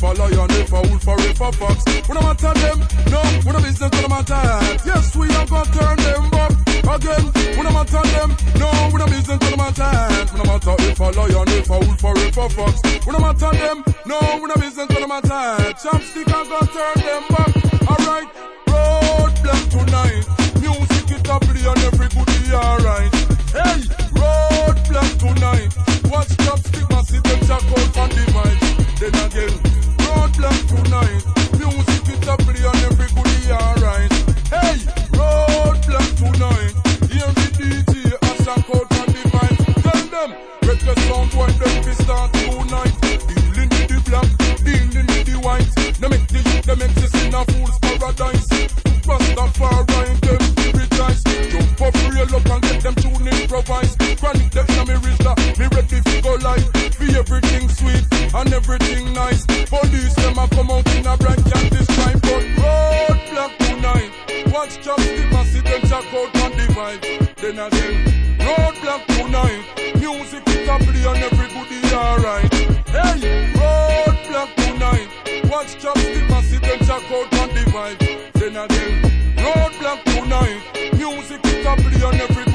a lion, if a wolf, or if a fox. We no matter them, no, we no business to the matter. Yes, we are gonna turn them up again. We no matter them, no, we no business to the matter. We no matter if a lion, if a wolf, or if a fox. We no matter them, no, we no business to the matter. Chopstick and gonna turn them up. Alright, roadblock tonight. Music it a play and every goodie alright. Hey, roadblock tonight. Watch Chopstick massive them check out on the mic. Then again, roadblock tonight. Music it a play and every goodie alright. Hey, roadblock tonight. Hear the DJ a check out on the mic. Tell them, break the sound boy them fi start tonight. Dealing with the black, dealing with the white. They make the youth, them exist in a fool's paradise. Rastafari them rejoice. Jump up, real up and get them tune improvise. Chronic them na me Rizla, me ready fi go live. Fi everything sweet and everything nice. Police them a come out in a bright cat this time. But roadblock tonight. Watch Chopstick and see them check out on the vibe. Then again, roadblock tonight. Music it a play and every goodie alright. Hey, roadblock tonight. Watch Chopstick and see them check out on the vibe. Then again, roadblock tonight. Music it a play and every